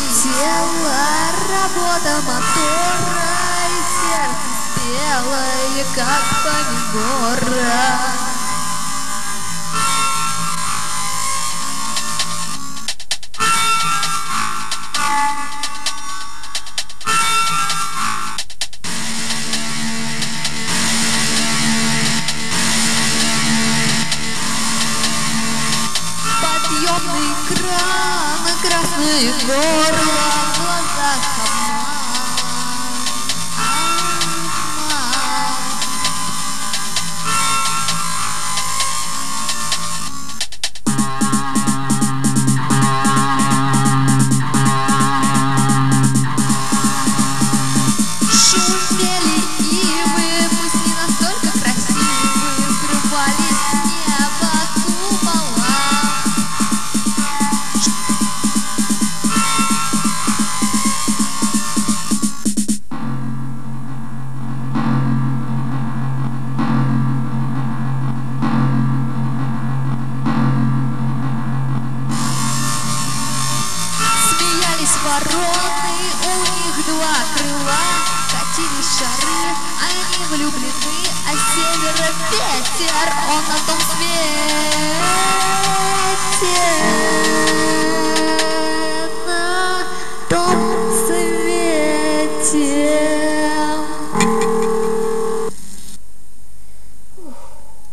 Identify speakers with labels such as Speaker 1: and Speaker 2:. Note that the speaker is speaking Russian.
Speaker 1: летела работа мотора, и сердце белое, как помидора. Подъемный кран, красные горло, в глазах шумели ивы, пусть не настолько красивые, скрывались с неба купола. Смеялись вороны, у них два крыла, катились шары, они влюблены, а севера ветер, он на том